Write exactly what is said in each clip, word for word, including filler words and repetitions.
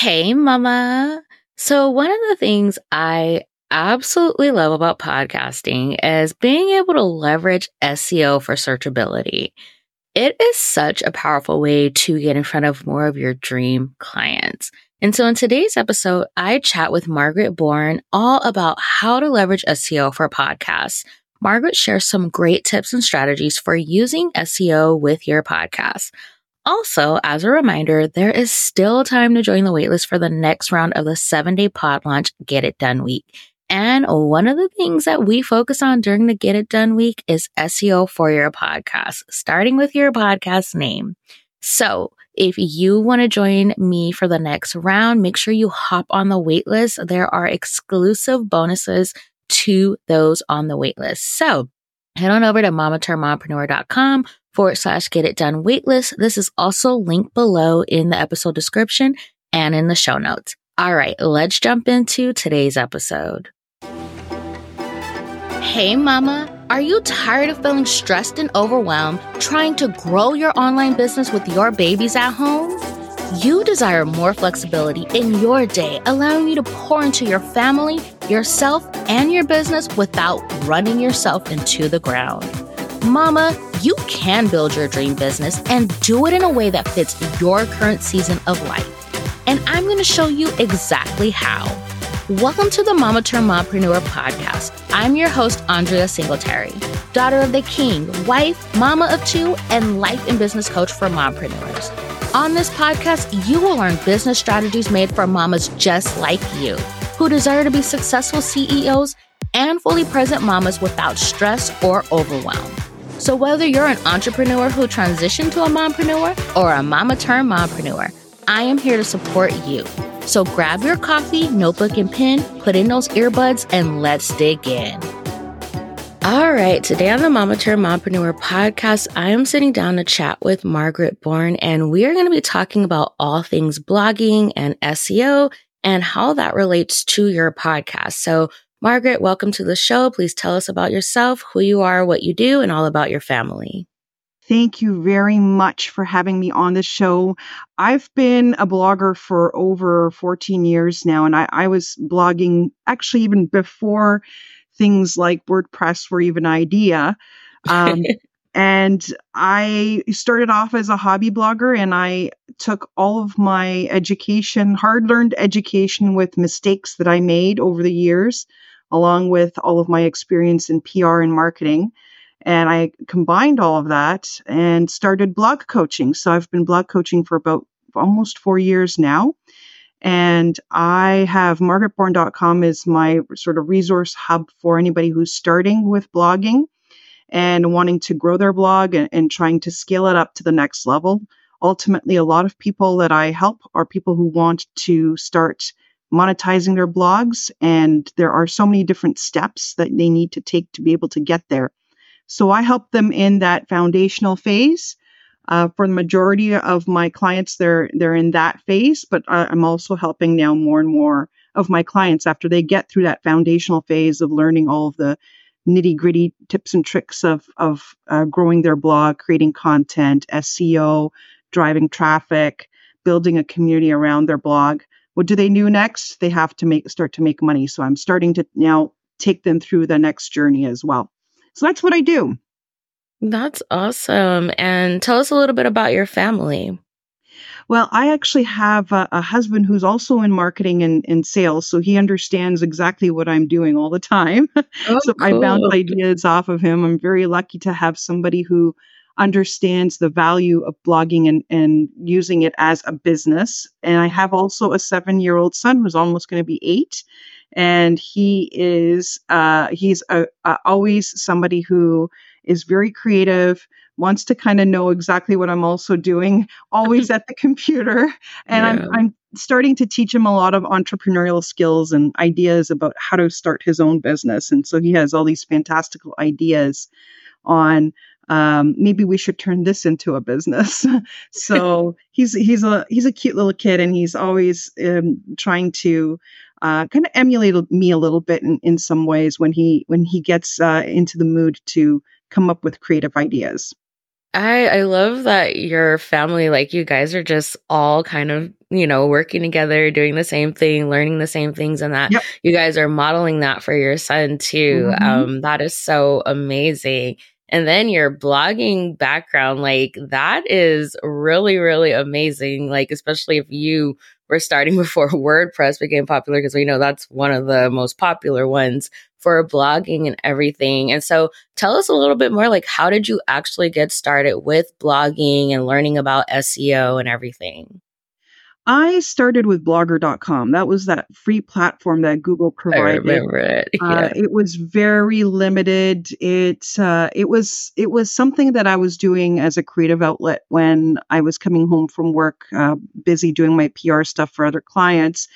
Hey, mama. So, one of the things I absolutely love about podcasting is being able to leverage S E O for searchability. It is such a powerful way to get in front of more of your dream clients. And so, in today's episode, I chat with Margaret Bourne all about how to leverage S E O for podcasts. Margaret shares some great tips and strategies for using S E O with your podcast. Also, as a reminder, there is still time to join the waitlist for the next round of the seven-day pod launch Get It Done Week. And one of the things that we focus on during the Get It Done Week is S E O for your podcast, starting with your podcast name. So if you want to join me for the next round, make sure you hop on the waitlist. There are exclusive bonuses to those on the waitlist. So head on over to mamaturnedmompreneur.com forward slash get it done waitlist. This is also linked below in the episode description and in the show notes. All right, let's jump into today's episode. Hey, mama. Are you tired of feeling stressed and overwhelmed trying to grow your online business with your babies at home? You desire more flexibility in your day, allowing you to pour into your family, yourself, and your business without running yourself into the ground. Mama, you can build your dream business and do it in a way that fits your current season of life. And I'm going to show you exactly how. Welcome to the Mama Turned Mompreneur podcast. I'm your host, Andrea Singletary, daughter of the king, wife, mama of two, and life and business coach for mompreneurs. On this podcast, you will learn business strategies made for mamas just like you, who desire to be successful C E Os and fully present mamas without stress or overwhelm. So whether you're an entrepreneur who transitioned to a mompreneur or a mama turned mompreneur, I am here to support you. So grab your coffee, notebook, and pen, put in those earbuds, and let's dig in. All right, today on the Mama Turned Mompreneur podcast, I am sitting down to chat with Margaret Bourne, and we are going to be talking about all things blogging and S E O and how that relates to your podcast. So Margaret, welcome to the show. Please tell us about yourself, who you are, what you do, and all about your family. Thank you very much for having me on the show. I've been a blogger for over fourteen years now, and I, I was blogging actually even before things like WordPress were even an idea. Um, and I started off as a hobby blogger, and I took all of my education, hard-learned education with mistakes that I made over the years, along with all of my experience in P R and marketing. And I combined all of that and started blog coaching. So I've been blog coaching for about almost four years now. And I have margaret bourne dot com is my sort of resource hub for anybody who's starting with blogging and wanting to grow their blog and, and trying to scale it up to the next level. Ultimately, a lot of people that I help are people who want to start monetizing their blogs. And there are so many different steps that they need to take to be able to get there. So I help them in that foundational phase. Uh, for the majority of my clients, they're they're in that phase, but I'm also helping now more and more of my clients after they get through that foundational phase of learning all of the nitty gritty tips and tricks of of uh, growing their blog, creating content, S E O, driving traffic, building a community around their blog. What do they do next? They have to make start to make money. So I'm starting to now take them through the next journey as well. So that's what I do. That's awesome. And tell us a little bit about your family. Well, I actually have a, a husband who's also in marketing and, and sales, so he understands exactly what I'm doing all the time. Oh, so cool. I bounce ideas off of him. I'm very lucky to have somebody who understands the value of blogging and, and using it as a business. And I have also a seven-year-old son who's almost going to be eight. And he is, uh, he's a, a, always somebody who is very creative, wants to kind of know exactly what I'm also doing, always at the computer. And Yeah. I'm, I'm starting to teach him a lot of entrepreneurial skills and ideas about how to start his own business. And so he has all these fantastical ideas on um, maybe we should turn this into a business. So he's he's a he's a cute little kid, and he's always um, trying to uh, kind of emulate me a little bit in, in some ways when he when he gets uh, into the mood to come up with creative ideas. I I love that your family, like you guys are just all kind of, you know, working together, doing the same thing, learning the same things, and that Yep. you guys are modeling that for your son too. hmm Um, that is so amazing. And then your blogging background, like that is really, really amazing. Like, especially if you were starting before WordPress became popular, because we know that's one of the most popular ones for blogging and everything. And so tell us a little bit more, like, how did you actually get started with blogging and learning about S E O and everything? I started with blogger dot com. That was that free platform that Google I provided. remember it. Uh, Yeah. it was very limited. It uh, it was it was something that I was doing as a creative outlet when I was coming home from work, uh, busy doing my P R stuff for other clients.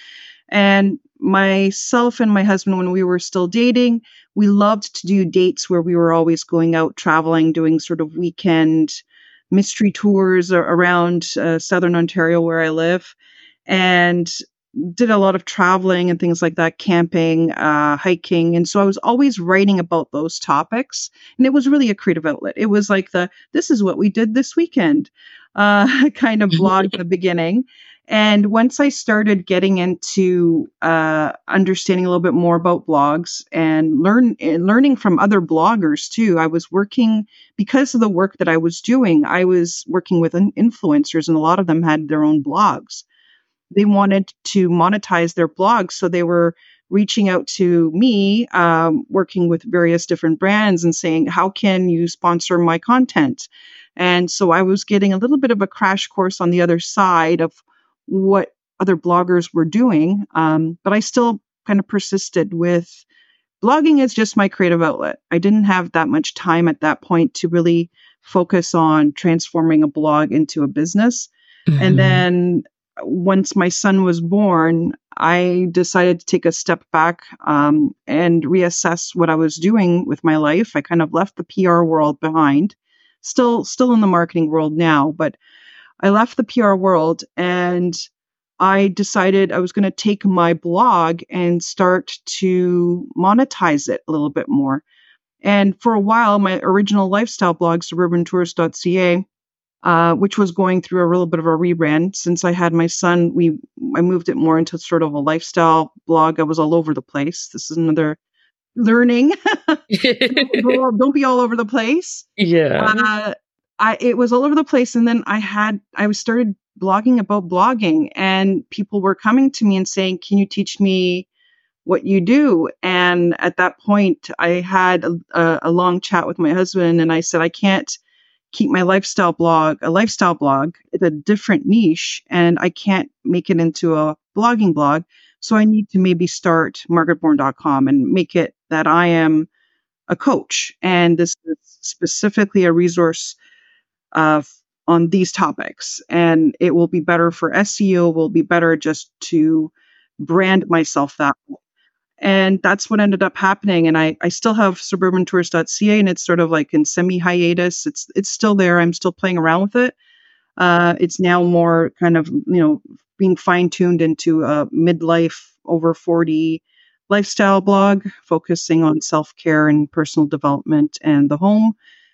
And myself and my husband, when we were still dating, we loved to do dates where we were always going out traveling, doing sort of weekend mystery tours a- around uh, Southern Ontario where I live, and did a lot of traveling and things like that, camping, uh, hiking. And so I was always writing about those topics. And it was really a creative outlet. It was like the, this is what we did this weekend uh, kind of blog in the beginning. And once I started getting into uh, understanding a little bit more about blogs and learn and learning from other bloggers too, I was working because of the work that I was doing. I was working with in- influencers, and a lot of them had their own blogs. They wanted to monetize their blogs, so they were reaching out to me, um, working with various different brands and saying, "How can you sponsor my content?" And so I was getting a little bit of a crash course on the other side of what other bloggers were doing, um, but I still kind of persisted with blogging is just my creative outlet. I didn't have that much time at that point to really focus on transforming a blog into a business. And Mhm. then once my son was born, I decided to take a step back um, and reassess what I was doing with my life. I kind of left the P R world behind. Still, still in the marketing world now, but I left the P R world and I decided I was going to take my blog and start to monetize it a little bit more. And for a while, my original lifestyle blog, suburban tourist dot c a, uh, which was going through a little bit of a rebrand. Since I had my son, we I moved it more into sort of a lifestyle blog. I was all over the place. This is another learning. don't, go- don't be all over the place. Yeah. Uh, I it was all over the place, and then I had I was started blogging about blogging, and people were coming to me and saying, "Can you teach me what you do?" And at that point, I had a, a, a long chat with my husband, and I said, "I can't keep my lifestyle blog a lifestyle blog. It's a different niche, and I can't make it into a blogging blog. So I need to maybe start margaret bourne dot com and make it that I am a coach, and this is specifically a resource uh, on these topics. And it will be better for S E O, will be better just to brand myself that way." And that's what ended up happening. And I, I still have suburban tourist dot c a, and it's sort of like in semi hiatus. It's it's still there. I'm still playing around with it. Uh, it's now more kind of, you know, being fine tuned into a midlife over forty lifestyle blog, focusing on self care and personal development and the home.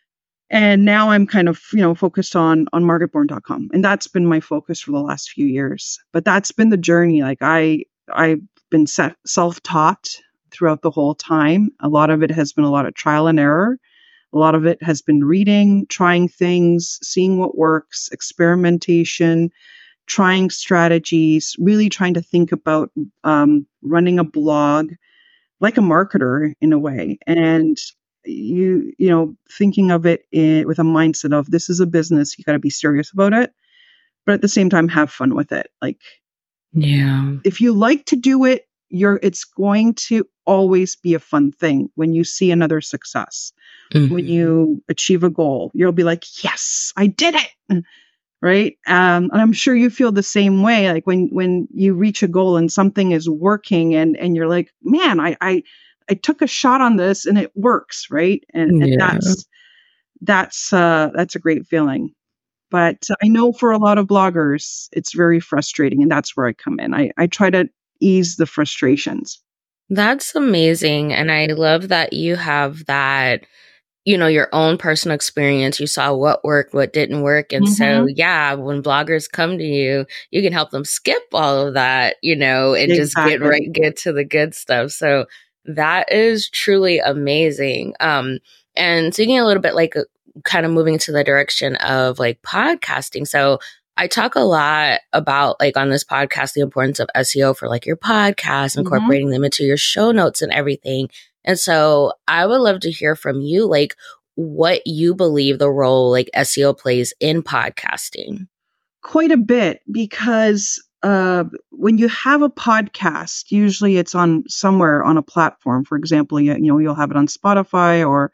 And now I'm kind of, you know, focused on on margaret bourne dot com. And that's been my focus for the last few years. But that's been the journey. Like I I've been se- self-taught throughout the whole time. A lot of it has been a lot of trial and error. A lot of it has been reading, trying things, seeing what works, experimentation, trying strategies, really trying to think about um, running a blog like a marketer in a way. And you you know thinking of it in, with a mindset of this is a business, you got to be serious about it, but at the same time have fun with it. Like Yeah. if you like to do it, you're it's going to always be a fun thing when you see another success. When Mhm. you achieve a goal, you'll be like, yes, I did it. Right? Um, and I'm sure you feel the same way. Like when when you reach a goal and something is working, and and you're like, man, I I I took a shot on this and it works, right? And and Yeah. that's that's uh that's a great feeling. But I know for a lot of bloggers, it's very frustrating, and that's where I come in. I I try to ease the frustrations. That's amazing. And I love that you have that you know, your own personal experience. You saw what worked, what didn't work. And so, Mm-hmm. yeah, when bloggers come to you, you can help them skip all of that, you know, and just get Exactly. right, get to the good stuff. So that is truly amazing. Um, and thinking a little bit like uh, kind of moving to the direction of like podcasting. So I talk a lot about like on this podcast, the importance of S E O for like your podcast, Mm-hmm. incorporating them into your show notes and everything. And so I would love to hear from you, like what you believe the role like S E O plays in podcasting. Quite a bit, because uh, when you have a podcast, usually it's on somewhere on a platform. For example, you, you know, you'll have it on Spotify or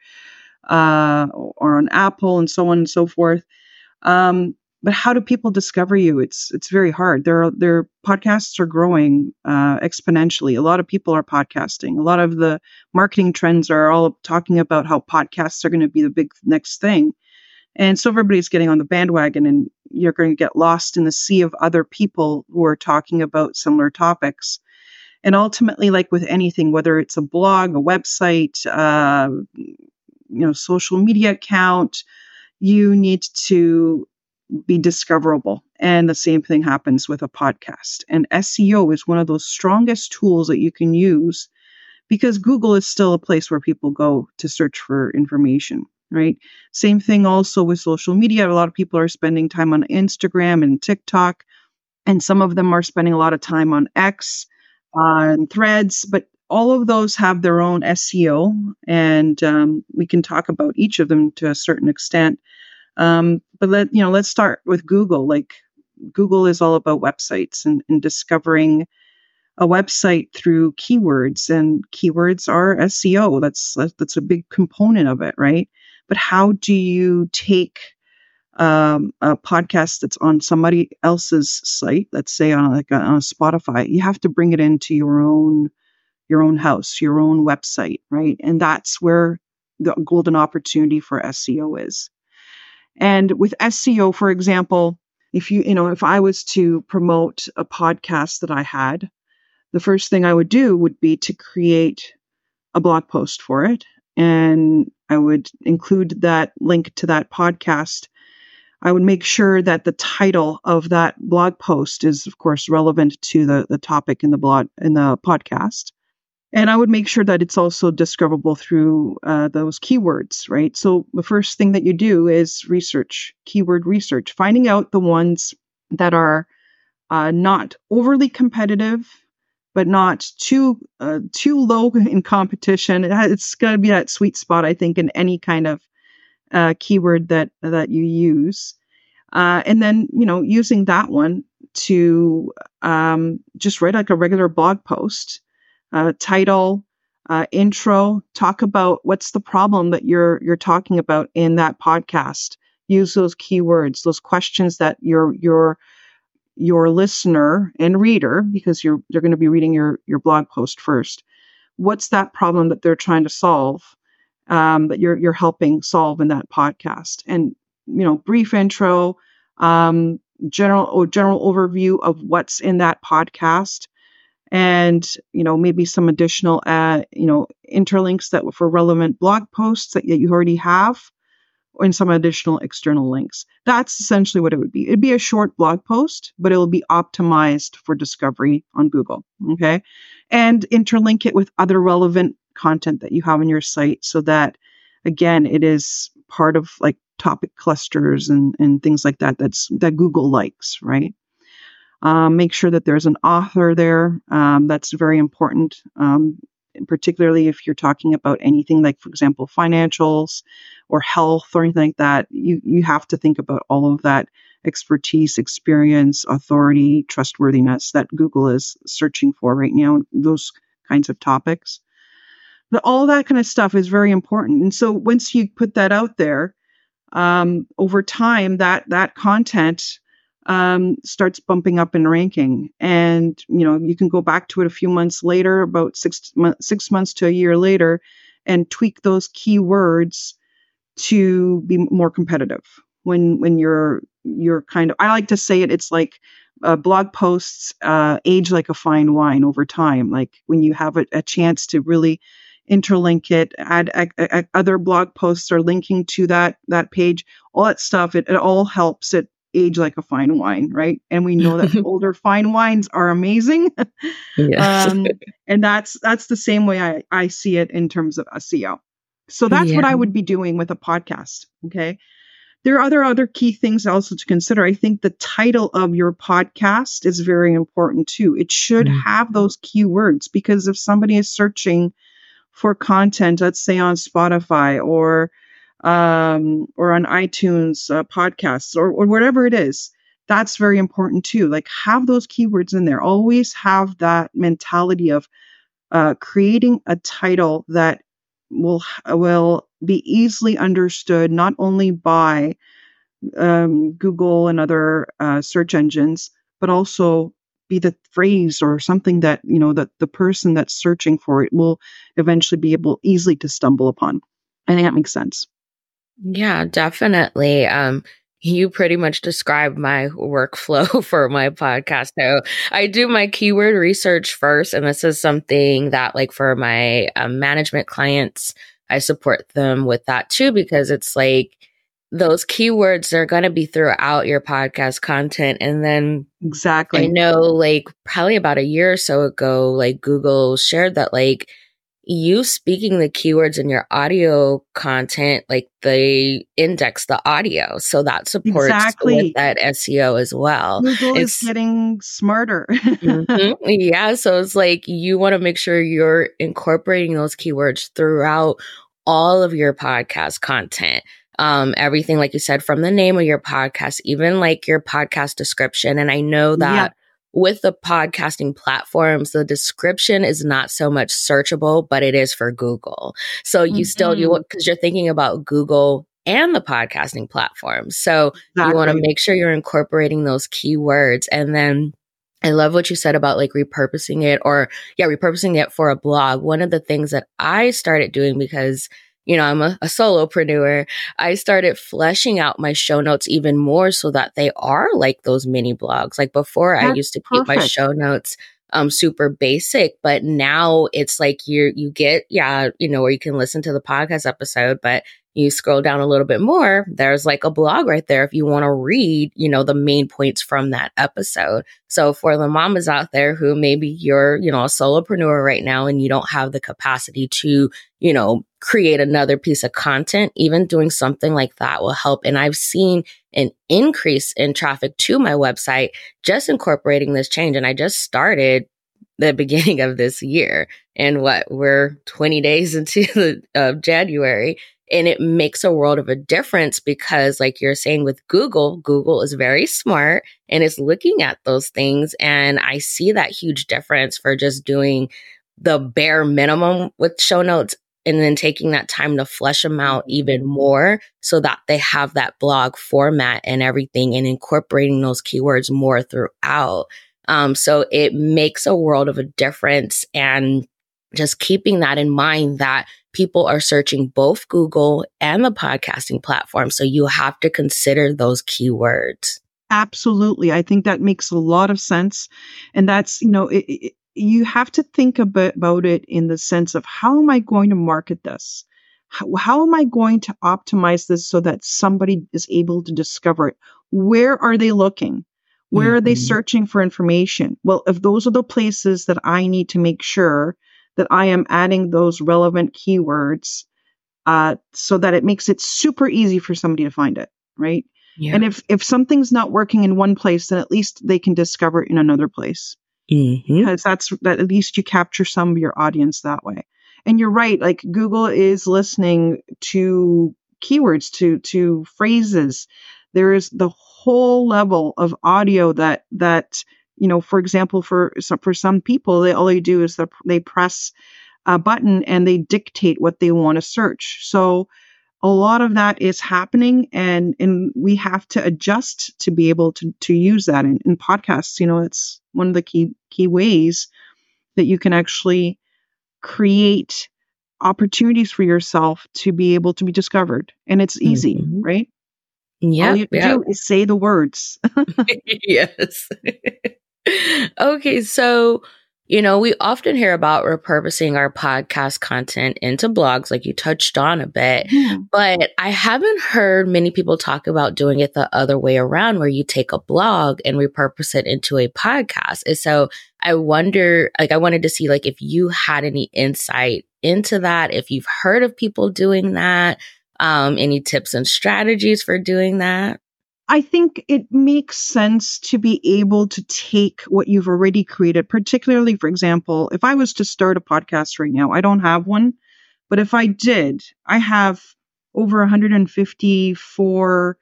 uh, or on Apple and so on and so forth. Um, but how do people discover you? It's it's very hard. Their their podcasts are growing uh, exponentially. A lot of people are podcasting. A lot of the marketing trends are all talking about how podcasts are going to be the big next thing. And so everybody's getting on the bandwagon, and you're going to get lost in the sea of other people who are talking about similar topics. And ultimately, like with anything, whether it's a blog, a website, uh, you know, social media account, you need to be discoverable. And the same thing happens with a podcast. And S E O is one of those strongest tools that you can use, because Google is still a place where people go to search for information, right? Same thing also with social media. A lot of people are spending time on Instagram and TikTok, and some of them are spending a lot of time on X uh, and Threads, but all of those have their own S E O, and um, we can talk about each of them to a certain extent. Um, but let you know, let's start with Google. Like Google is all about websites and, and discovering a website through keywords, and keywords are S E O. That's that's a big component of it, right? But how do you take um, a podcast that's on somebody else's site, let's say on like a, on a Spotify? You have to bring it into your own your own house, your own website, right? And that's where the golden opportunity for S E O is. And with S E O, for example, if you you know if I was to promote a podcast that I had, the first thing I would do would be to create a blog post for it. And I would include that link to that podcast. I would make sure that the title of that blog post is, of course, relevant to the, the topic in the blog in the podcast. And I would make sure that it's also discoverable through uh, those keywords, right? So the first thing that you do is research, keyword research, finding out the ones that are uh, not overly competitive, but not too uh, too low in competition. It has, it's got to be that sweet spot, I think, in any kind of uh, keyword that that you use, uh, and then you know using that one to um, just write like a regular blog post, uh, title, uh, intro, talk about what's the problem that you're you're talking about in that podcast. Use those keywords, those questions that your your your listener and reader, because you're they're going to be reading your your blog post first. What's that problem that they're trying to solve, um, that you're you're helping solve in that podcast? And you know, brief intro, um, general or general overview of what's in that podcast, and you know maybe some additional uh, you know interlinks that for relevant blog posts that you already have, and some additional external links. That's essentially what it would be. It'd be a short blog post, but it will be optimized for discovery on Google. Okay. And interlink it with other relevant content that you have on your site, so that, again, it is part of like topic clusters and, and things like that that's that Google likes, right? Um, make sure that there's an author there. Um, that's very important. Um, particularly if you're talking about anything like, for example, financials or health or anything like that, you, you have to think about all of that expertise, experience, authority, trustworthiness that Google is searching for right now, those kinds of topics. But all that kind of stuff is very important. And so once you put that out there, um, over time, that that content um, starts bumping up in ranking. And, you know, you can go back to it a few months later, about six, six months to a year later, and tweak those keywords to be more competitive. When when you're you're kind of, I like to say it, it's like uh, blog posts uh, age like a fine wine over time. Like when you have a, a chance to really interlink it, add a, a, other blog posts or linking to that that page, all that stuff. It, it all helps it age like a fine wine, right? And we know that older fine wines are amazing. Yes. um, and that's that's the same way I, I see it in terms of S E O. So that's Yeah. what I would be doing with a podcast. Okay. There are other other key things also to consider. I think the title of your podcast is very important too. It should Mm. have those keywords, because if somebody is searching for content, let's say on Spotify or um, or on iTunes uh, podcasts or, or whatever it is, that's very important too. Like, have those keywords in there. Always have that mentality of uh, creating a title that will will be easily understood, not only by um, Google and other uh, search engines, but also be the phrase or something that, you know, that the person that's searching for it will eventually be able easily to stumble upon. I think that makes sense. Yeah, definitely. Um, you pretty much described my workflow for my podcast. So I do my keyword research first. And this is something that, like, for my um, management clients, I support them with that too, because it's like those keywords are going to be throughout your podcast content. And then Exactly. I know, like, probably about a year or so ago, like, Google shared that, like, you speaking the keywords in your audio content, like, they index the audio. So that supports Exactly. with that S E O as well. Google is It's getting smarter. Mhm. Yeah. So it's like you want to make sure you're incorporating those keywords throughout all of your podcast content. Um, everything, like you said, from the name of your podcast, even like your podcast description. And I know that Yeah. with the podcasting platforms, the description is not so much searchable, but it is for Google. So you still, you Mhm. because you're thinking about Google and the podcasting platforms. So you want to Exactly. make sure you're incorporating those keywords. And then I love what you said about, like, repurposing it or, yeah, repurposing it for a blog. One of the things that I started doing, because, you know, I'm a, a solopreneur, I started fleshing out my show notes even more so that they are like those mini blogs. Like, before, I That's used to keep my perfect. show notes um super basic, but now it's like you you get, yeah, you know, where you can listen to the podcast episode, but you scroll down a little bit more, there's like a blog right there if you want to read, you know, the main points from that episode. So for the mamas out there who maybe you're, you know, a solopreneur right now and you don't have the capacity to, you know, create another piece of content, even doing something like that will help. And I've seen an increase in traffic to my website just incorporating this change. And I just started the beginning of this year. And what, we're twenty days into the, uh, January. And it makes a world of a difference because, like you're saying with Google, Google is very smart and is looking at those things. And I see that huge difference for just doing the bare minimum with show notes and then taking that time to flesh them out even more so that they have that blog format and everything, and incorporating those keywords more throughout. Um, so it makes a world of a difference. And just keeping that in mind, that people are searching both Google and the podcasting platform. So you have to consider those keywords. Absolutely. I think that makes a lot of sense. And that's, you know, it, it, you have to think about, about it in the sense of, how am I going to market this? How, how am I going to optimize this so that somebody is able to discover it? Where are they looking? Where are they Mhm. searching for information? Well, if those are the places that I need to make sure that I am adding those relevant keywords, uh, so that it makes it super easy for somebody to find it, right? Yeah. And if if something's not working in one place, then at least they can discover it in another place, Mm-hmm. because that's that at least you capture some of your audience that way. And you're right, like, Google is listening to keywords, to to phrases. There is the whole level of audio that that you know, for example, for some for some people, they all they do is the, they press a button and they dictate what they want to search. So a lot of that is happening, and and we have to adjust to be able to to use that in, in podcasts. You know, it's one of the key key ways that you can actually create opportunities for yourself to be able to be discovered. And it's easy, Mm-hmm. right? All Yep. you have to Yep. do is say the words. Yes. Okay. So You know, we often hear about repurposing our podcast content into blogs, like you touched on a bit, Yeah. but I haven't heard many people talk about doing it the other way around, where you take a blog and repurpose it into a podcast. And so I wonder, like, I wanted to see, like, if you had any insight into that, if you've heard of people doing that, um, any tips and strategies for doing that. I think it makes sense to be able to take what you've already created, particularly, for example, if I was to start a podcast right now, I don't have one, but if I did, I have over one hundred fifty-four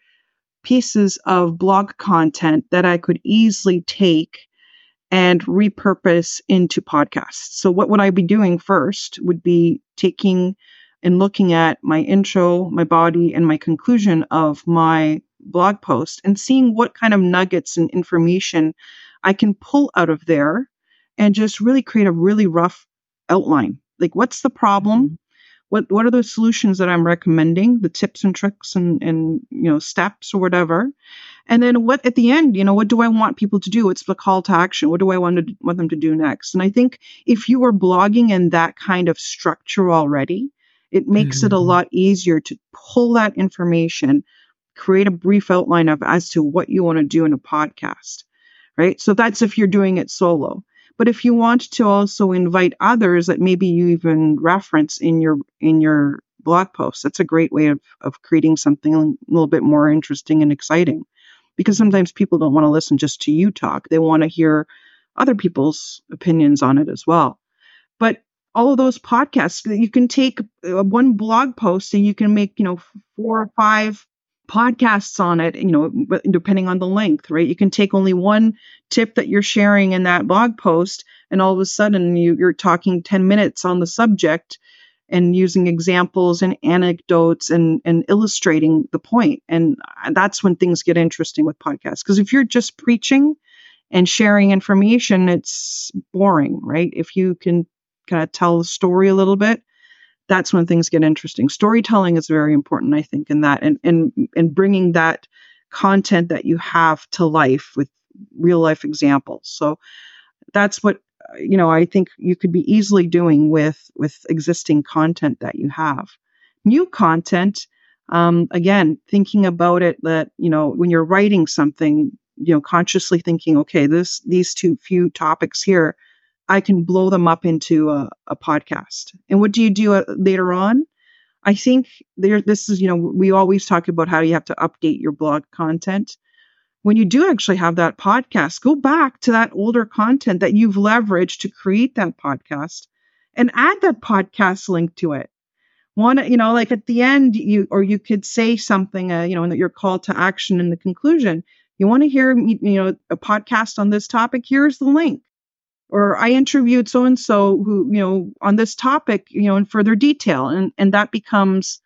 pieces of blog content that I could easily take and repurpose into podcasts. So what would I be doing first would be taking and looking at my intro, my body, and my conclusion of my blog post and seeing what kind of nuggets and information I can pull out of there and just really create a really rough outline. Like, what's the problem? What what are the solutions that I'm recommending, the tips and tricks and, and you know, steps or whatever. And then what at the end, you know, what do I want people to do? What's the call to action? What do I want to want them to do next? And I think if you are blogging in that kind of structure already, it makes mm-hmm. it a lot easier to pull that information, create a brief outline of as to what you want to do in a podcast, right? So that's if you're doing it solo. But if you want to also invite others that maybe you even reference in your in your blog post, that's a great way of, of creating something a little bit more interesting and exciting. Because sometimes people don't want to listen just to you talk. They want to hear other people's opinions on it as well. But all of those podcasts, you can take one blog post and you can make, you know, four or five podcasts on it, you know, depending on the length, right? You can take only one tip that you're sharing in that blog post, and all of a sudden you, you're talking ten minutes on the subject and using examples and anecdotes and, and illustrating the point. And that's when things get interesting with podcasts. Because if you're just preaching and sharing information, it's boring, right? If you can kind of tell the story a little bit, that's when things get interesting. Storytelling is very important, I think, in that, and and and bringing that content that you have to life with real life examples. So that's what, you know, I think you could be easily doing with with existing content that you have. New content, um, again, thinking about it that, you know, when you're writing something, you know, consciously thinking, okay, this these two few topics here, I can blow them up into a, a podcast. And what do you do uh, later on? I think there, this is, you know, we always talk about how you have to update your blog content. When you do actually have that podcast, go back to that older content that you've leveraged to create that podcast and add that podcast link to it. One, you know, like at the end, you, or you could say something, uh, you know, in your call to action in the conclusion. You want to hear, you know, a podcast on this topic? Here's the link. Or I interviewed so-and-so who, you know, on this topic, you know, in further detail. And, and that becomes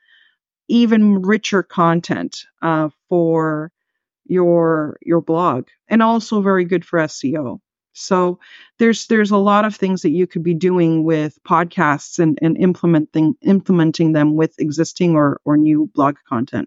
even richer content uh, for your your blog, and also very good for S E O. So there's there's a lot of things that you could be doing with podcasts and, and implementing implementing them with existing or, or new blog content.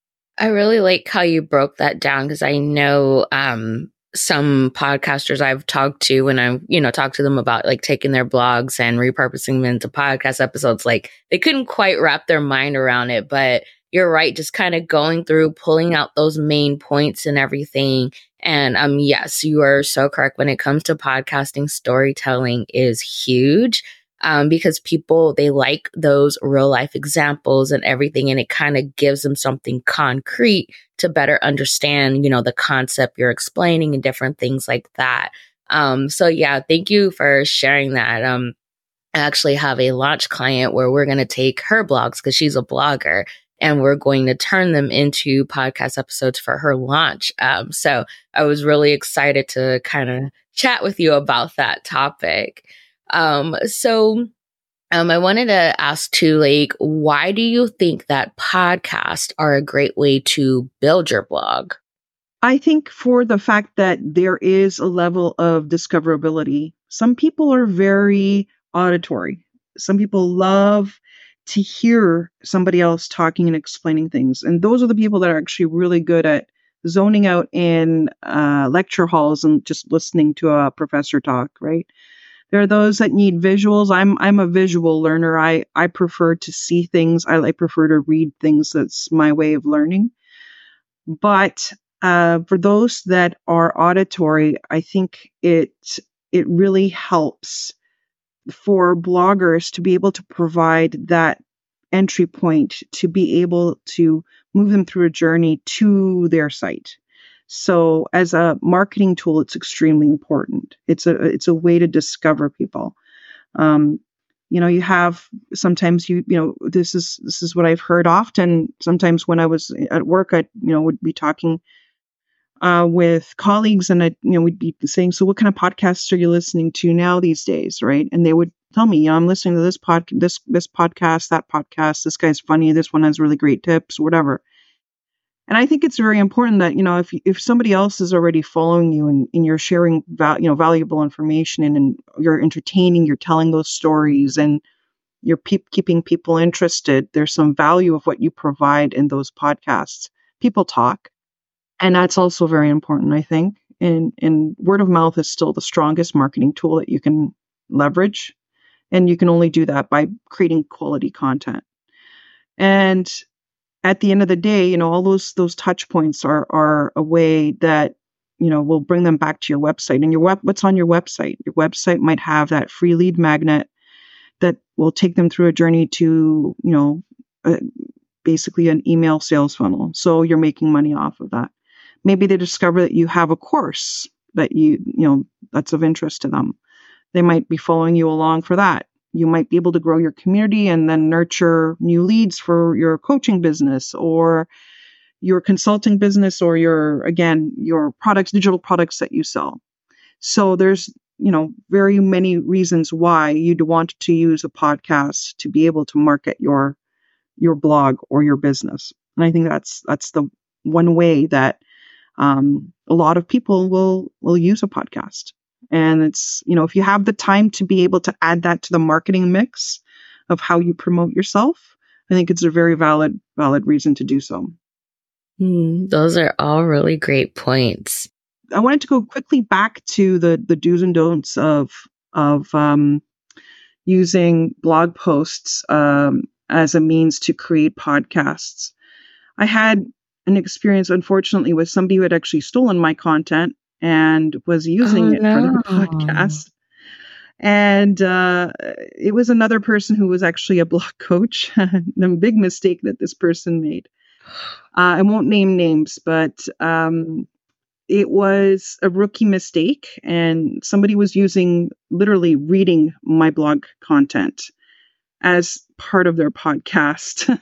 I really like how you broke that down, because I know um, some podcasters I've talked to when I, you know, talk to them about like taking their blogs and repurposing them into podcast episodes, like they couldn't quite wrap their mind around it. But you're right, just kind of going through, pulling out those main points and everything. And um, yes, you are so correct. When it comes to podcasting, storytelling is huge. Um, because people, they like those real life examples and everything, and it kind of gives them something concrete to better understand, you know, the concept you're explaining and different things like that. Um, so yeah, thank you for sharing that. Um, I actually have a launch client where we're going to take her blogs, because she's a blogger, and we're going to turn them into podcast episodes for her launch. Um, so I was really excited to kind of chat with you about that topic. Um, so, um, I wanted to ask too, like, why do you think that podcasts are a great way to build your blog? I think for the fact that there is a level of discoverability. Some people are very auditory. Some people love to hear somebody else talking and explaining things. And those are the people that are actually really good at zoning out in uh, lecture halls and just listening to a professor talk, right? There are those that need visuals. I'm I'm a visual learner. I I prefer to see things. I, I prefer to read things. That's my way of learning. But uh, for those that are auditory, I think it it really helps for bloggers to be able to provide that entry point to be able to move them through a journey to their site. So as a marketing tool, it's extremely important. It's a it's a way to discover people. Um, you know, you have sometimes you you know this is this is what I've heard often. Sometimes when I was at work, I you know would be talking uh, with colleagues, and I you know we'd be saying, "So, what kind of podcasts are you listening to now these days?" Right? And they would tell me, "You know, I'm listening to this pod this this podcast, that podcast. This guy's funny. This one has really great tips, whatever." And I think it's very important that, you know, if if somebody else is already following you and, and you're sharing val- you know valuable information and, and you're entertaining, you're telling those stories and you're pe- keeping people interested, there's some value of what you provide in those podcasts. People talk, and that's also very important, I think. And and word of mouth is still the strongest marketing tool that you can leverage, and you can only do that by creating quality content. And at the end of the day, you know, all those those touch points are are a way that, you know, will bring them back to your website. And your web, what's on your website? Your website might have that free lead magnet that will take them through a journey to, you know, uh, basically an email sales funnel. So you're making money off of that. Maybe they discover that you have a course that you, you know, that's of interest to them. They might be following you along for that. You might be able to grow your community and then nurture new leads for your coaching business or your consulting business or your, again, your products, digital products that you sell. So there's, you know, very many reasons why you'd want to use a podcast to be able to market your, your blog or your business. And I think that's, that's the one way that um, a lot of people will, will use a podcast. And it's, you know, if you have the time to be able to add that to the marketing mix of how you promote yourself, I think it's a very valid, valid reason to do so. Mm, those are all really great points. I wanted to go quickly back to the, the do's and don'ts of, of um, using blog posts um, as a means to create podcasts. I had an experience, unfortunately, with somebody who had actually stolen my content and was using Oh, it for their no. podcast. And uh, it was another person who was actually a blog coach. The big mistake that this person made. Uh, I won't name names, but um, it was a rookie mistake. And somebody was using, literally reading my blog content as part of their podcast.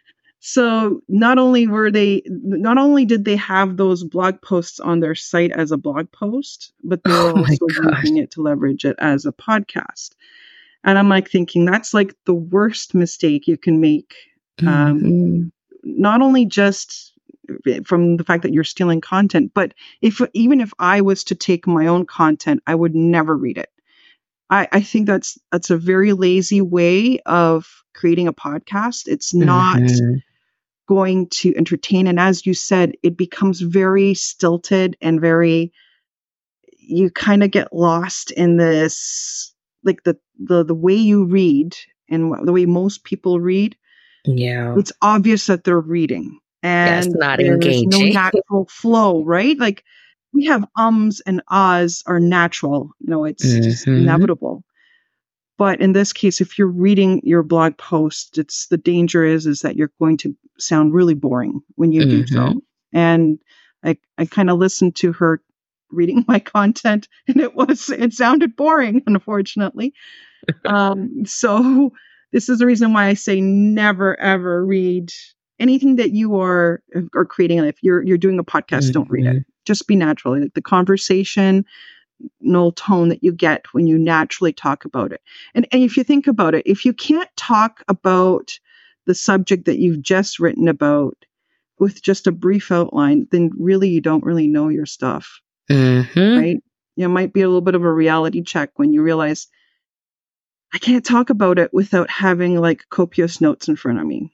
So not only were they, not only did they have those blog posts on their site as a blog post, but they were Oh my also gosh. using it to leverage it as a podcast. And I'm like thinking that's like the worst mistake you can make. Um, Mm-hmm. not only just from the fact that you're stealing content, but if even if I was to take my own content, I would never read it. I, I think that's that's a very lazy way of creating a podcast. It's not Mm-hmm. going to entertain. And as you said, it becomes very stilted and very, you kind of get lost in this, like the, the, the way you read and the way most people read. Yeah. It's obvious that they're reading Yes, and not there's no engaging. natural flow, right? Like we have ums and ahs are natural. You know, it's just Mm-hmm. inevitable. But in this case, if you're reading your blog post, it's the danger is is that you're going to sound really boring when you do Mm-hmm. so. And I I kind of listened to her reading my content, and it was it sounded boring, unfortunately. Um, so this is the reason why I say never ever read anything that you are are creating. If you're you're doing a podcast, don't read it. Mm-hmm. Just be natural. Like the conversation, no tone that you get when you naturally talk about it. And, and if you think about it, if you can't talk about the subject that you've just written about with just a brief outline, then really you don't really know your stuff, Mm-hmm. right? It might be a little bit of a reality check when you realize I can't talk about it without having like copious notes in front of me.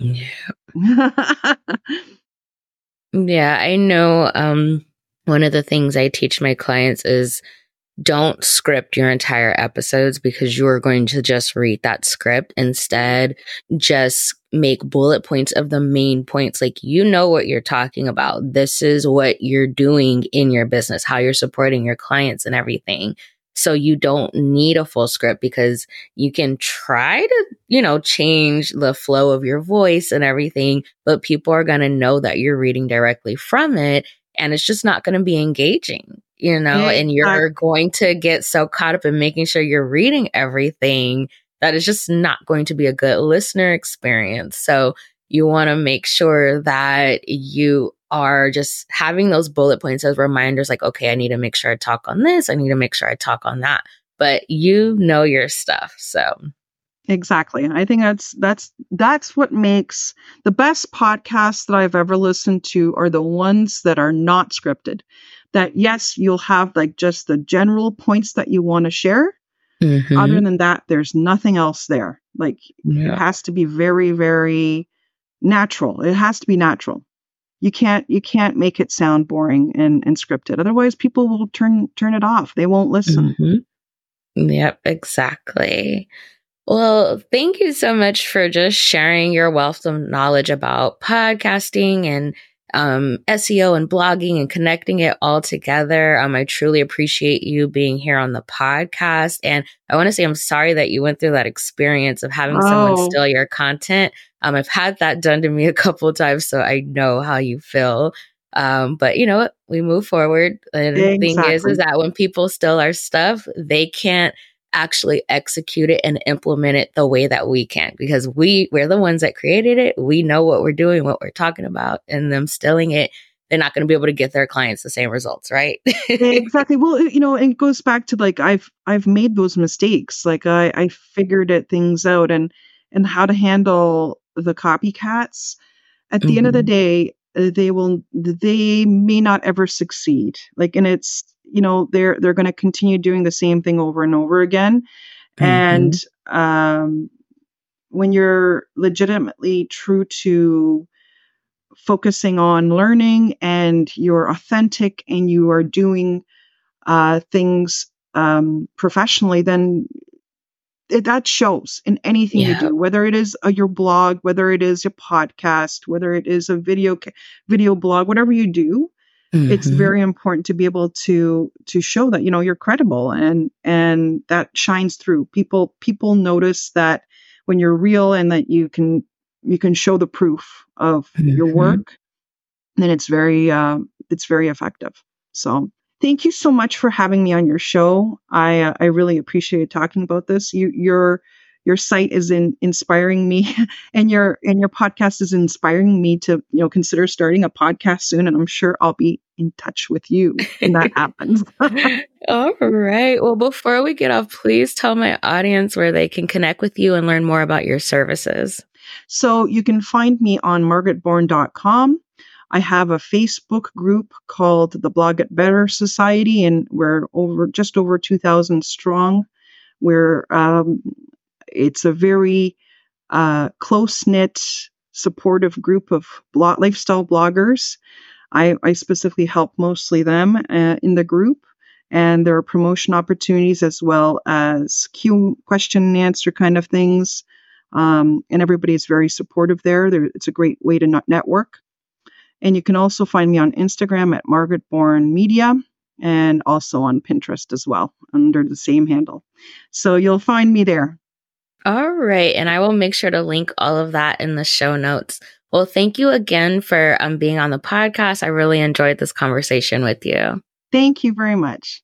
Yeah. Yeah, I know um, one of the things I teach my clients is don't script your entire episodes because you're going to just read that script. Instead, just make bullet points of the main points. Like, you know what you're talking about. This is what you're doing in your business, how you're supporting your clients and everything. So you don't need a full script, because you can try to, you know, change the flow of your voice and everything, but people are going to know that you're reading directly from it, and it's just not going to be engaging, you know, exactly. And you're going to get so caught up in making sure you're reading everything that it's just not going to be a good listener experience. So you want to make sure that you are just having those bullet points as reminders, like, okay, I need to make sure I talk on this. I need to make sure I talk on that. But you know your stuff. So exactly. I think that's that's that's what makes the best podcasts that I've ever listened to are the ones that are not scripted. That, yes, you'll have like just the general points that you want to share. Mm-hmm. Other than that, there's nothing else there. Like, yeah. It has to be very, very natural. It has to be natural. You can't you can't make it sound boring and, and scripted. Otherwise, people will turn turn it off. They won't listen. Mm-hmm. Yep, exactly. Well, thank you so much for just sharing your wealth of knowledge about podcasting and um, S E O and blogging and connecting it all together. Um, I truly appreciate you being here on the podcast. And I want to say I'm sorry that you went through that experience of having oh. someone steal your content. Um, I've had that done to me a couple of times, so I know how you feel. Um, but you know what? We move forward. And exactly. The thing is, is that when people steal our stuff, they can't actually execute it and implement it the way that we can, because we, we're the ones that created it. We know what we're doing, what we're talking about, and them stealing it, they're not going to be able to get their clients the same results, right? Exactly. Well, you know, it goes back to like, I've, I've made those mistakes. Like I, I figured it things out and, and how to handle the copycats. At the mm-hmm. end of the day, they will, they may not ever succeed. Like, and it's, you know, they're, they're going to continue doing the same thing over and over again. Mm-hmm. And, um, when you're legitimately true to focusing on learning and you're authentic and you are doing, uh, things, um, professionally, then it, that shows in anything yeah. you do, whether it is a, your blog, whether it is a podcast, whether it is a video, video blog, whatever you do. Mm-hmm. It's very important to be able to to show that, you know, you're credible, and and that shines through. People people notice that when you're real and that you can you can show the proof of mm-hmm. your work, then it's very uh, it's very effective. So thank you so much for having me on your show. I uh, I really appreciate talking about this. You your your site is in, inspiring me, and your and your podcast is inspiring me to, you know, consider starting a podcast soon. And I'm sure I'll be in touch with you when that happens. All right. Well, before we get off, please tell my audience where they can connect with you and learn more about your services. So you can find me on margaret bourne dot com. I have a Facebook group called the Blog It Better Society, and we're over just over two thousand strong. We're um, it's a very uh, close-knit, supportive group of blog, lifestyle bloggers. I, I specifically help mostly them uh, in the group, and there are promotion opportunities as well as Q question and answer kind of things. Um, and everybody is very supportive there. there. It's a great way to not network. And you can also find me on Instagram at Margaret Bourne Media, and also on Pinterest as well under the same handle. So you'll find me there. All right. And I will make sure to link all of that in the show notes. Well, thank you again for um, being on the podcast. I really enjoyed this conversation with you. Thank you very much.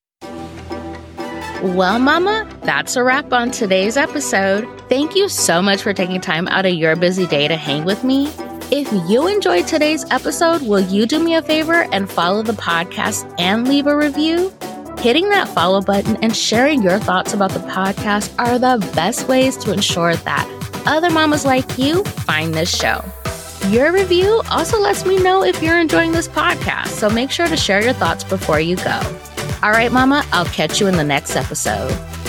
Well, Mama, that's a wrap on today's episode. Thank you so much for taking time out of your busy day to hang with me. If you enjoyed today's episode, will you do me a favor and follow the podcast and leave a review? Hitting that follow button and sharing your thoughts about the podcast are the best ways to ensure that other mamas like you find this show. Your review also lets me know if you're enjoying this podcast, so make sure to share your thoughts before you go. All right, Mama, I'll catch you in the next episode.